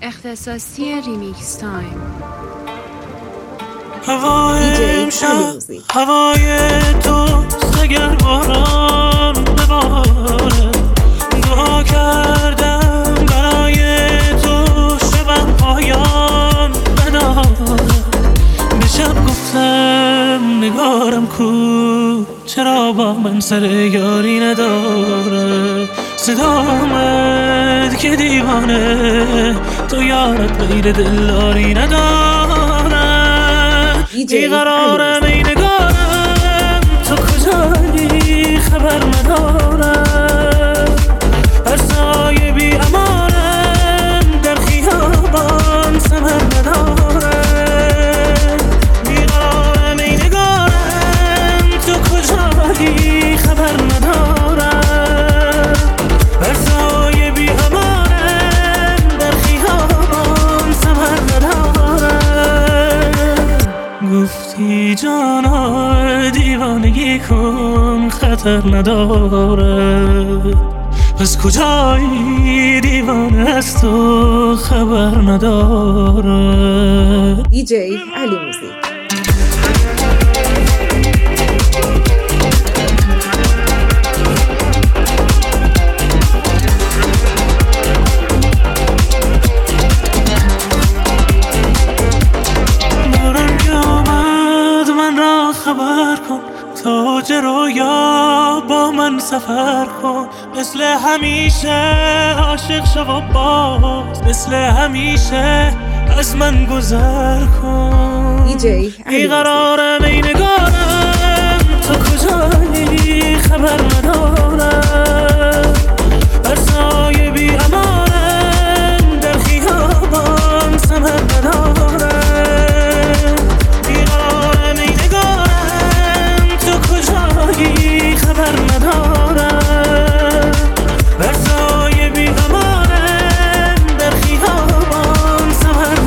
اختصاصی ریمیکس تایم. هوای امشب هوای تو اگر باران بباره، دعا کردم برای تو شبم پایان نداره. به شب گفتم نگارم کو، چرا با من سر یاری نداره. صدا آمد که دیوانه تو یارت غیر دلداری نداره. بیقرارم ای نگارم تو کجایی خبر ندارم. هر سایه بی امانم در خیابان ثمر ندارم. بیقرارم ای نگارم تو کجایی خبر ندارم. هر سایه بی امانم در خیابان ثمر ندارم. گفتی جانا دیوانگی کن خطر نداره، پس کجایی دیوانه از تو خبر نداره. DJ علی موزیک. خبر کن تاج رویا با من سفر کن. مثل همیشه عاشق شو و باز مثل همیشه از من گذر کن. بیقرارم ای نگارم تو کجایی خبر ندارم. هر سایه بی امانم در خیابان ثمر ندارم. خبر ندارم. بر سایه بی امانم در خیابان ثمر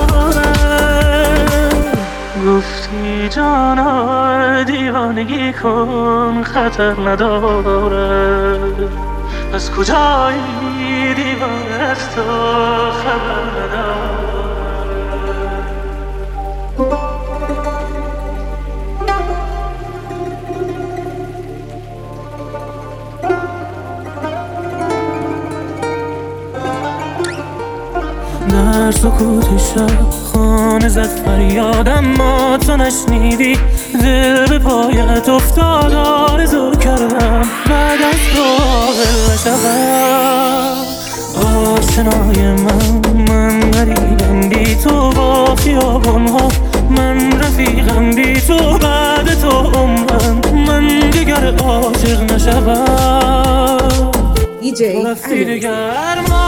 ندارم. گفتی جانا دیوانگی کن خطر نداره، از کجایی دیوانه از تو خبر ندارم. در سکوت شب خانه زد فریادم، ما تو نشنیدی. دل به پایت افتاد آرزو کردم بعد از تو عاقل نشوم. آشنای من غریبم بی تو با خیابان‌ها، من رفیقم بی تو بعد تو عمرم من دیگر عاشق نشوم. DJ رفتی دیگر ما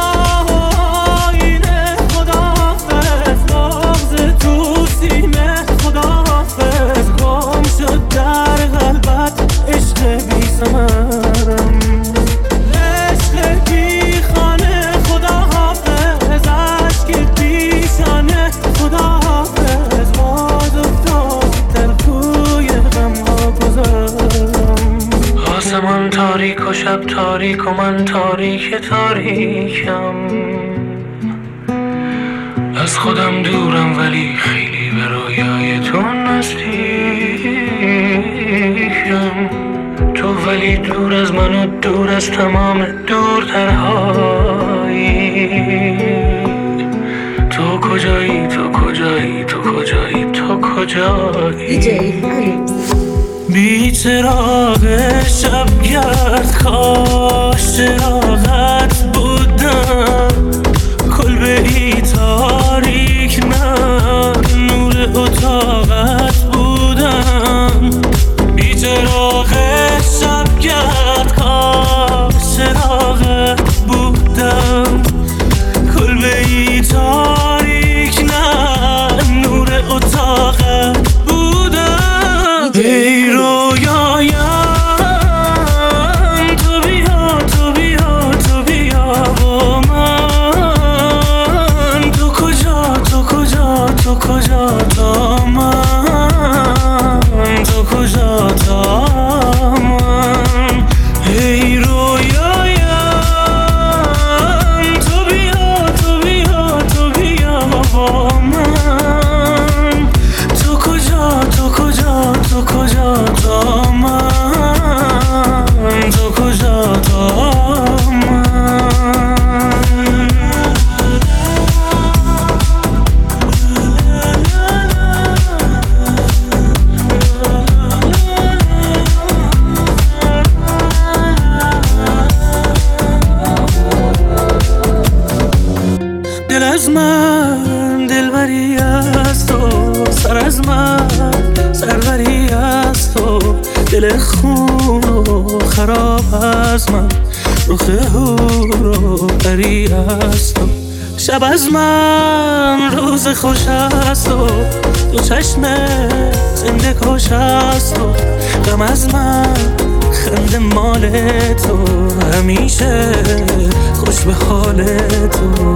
تو سینه خداحافظ گم شد در قلبت عشق بی ثمرم. عشق بی خانه خداحافظ عشق پیشانه خداحافظ. باز افتاد در کوی غم‌ها گذرم. آسمان تاریک و شب تاریک و من تاریکم. از خودم دورم ولی خیلی به رویای تو نزدیکم. تو ولی دور از من و دور از تمام دورترهایی. تو کجایی تو کجایی تو کجایی تو کجایی. DJ علی بی چراغ شبگرد کاش چراغت بودم. کلبه ای تاریک من نور اتاقت بودم. بی چراغ شبگرد کاش چراغت بودم. کلبه ای تاریک من نور اتاقت بودم. ای رویایم تو بیا تو بیا تو بیا دل از من دلبری از تو، سر از من سروری از تو، دل خون و خراب از من، رخ هور و پری از تو. شب از من روز خوش از تو، دو چشم زنده کش از تو. غم از من خنده مال تو، همیشه خوش به حال تو.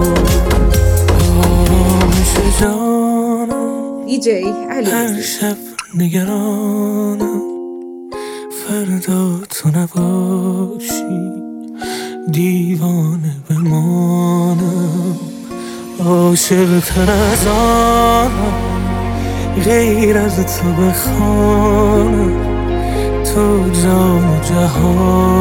میشه جانم دیجی علی هر موزیک. شب نگرانم، فردا تو نباشی، دیوانه بمانم. عاشق تر از آنم، غیر از تو بخوانم، تو جان و جهان